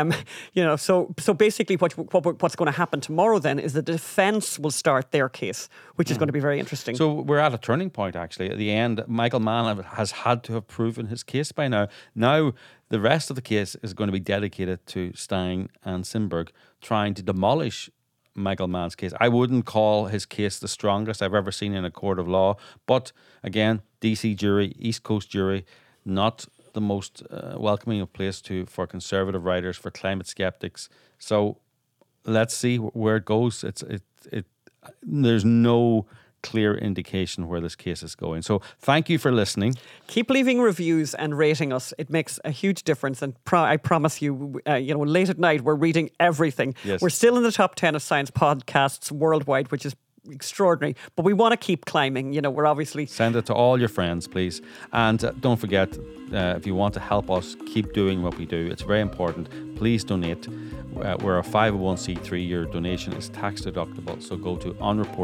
So basically what's going to happen tomorrow then is the defence will start their case, which is going to be very interesting. So we're at a turning point, actually. At the end, Michael Mann has had to have proven his case by now. Now the rest of the case is going to be dedicated to Stein and Simberg trying to demolish Michael Mann's case. I wouldn't call his case the strongest I've ever seen in a court of law, but again, DC jury, East Coast jury, not the most welcoming of place for conservative writers, for climate skeptics. So let's see where it goes. There's no clear indication where this case is going. So thank you for listening. Keep leaving reviews and rating us. It makes a huge difference. And I promise you, late at night, we're reading everything. Yes. We're still in the top 10 of science podcasts worldwide, which is extraordinary. But we want to keep climbing. We're obviously... Send it to all your friends, please. And don't forget, if you want to help us keep doing what we do, it's very important. Please donate. We're a 501c3. Your donation is tax deductible. So go to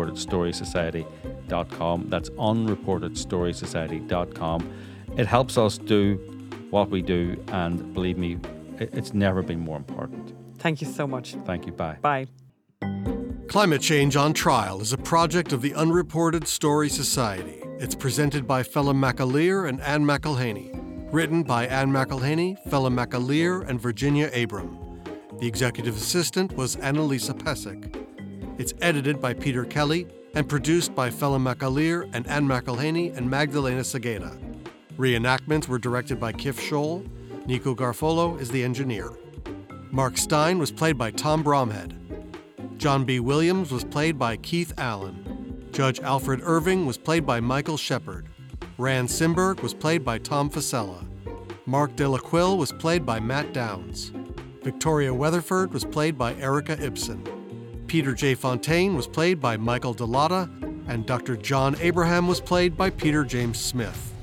unreportedstorysociety.com. That's unreportedstorysociety.com. It helps us do what we do. And believe me, it's never been more important. Thank you so much. Thank you. Bye. Bye. Climate Change on Trial is a project of the Unreported Story Society. It's presented by Phelim McAleer and Anne McElhaney. Written by Anne McElhaney, Phelim McAleer, and Virginia Abram. The executive assistant was Annalisa Pesic. It's edited by Peter Kelly and produced by Phelim McAleer and Anne McElhaney and Magdalena Segeda. Reenactments were directed by Kif Scholl. Nico Garfolo is the engineer. Mark Stein was played by Tom Bromhead. John B. Williams was played by Keith Allen. Judge Alfred Irving was played by Michael Shepard. Rand Simberg was played by Tom Fasella. Mark Delaquille was played by Matt Downs. Victoria Weatherford was played by Erica Ibsen. Peter J. Fontaine was played by Michael Delotta, and Dr. John Abraham was played by Peter James Smith.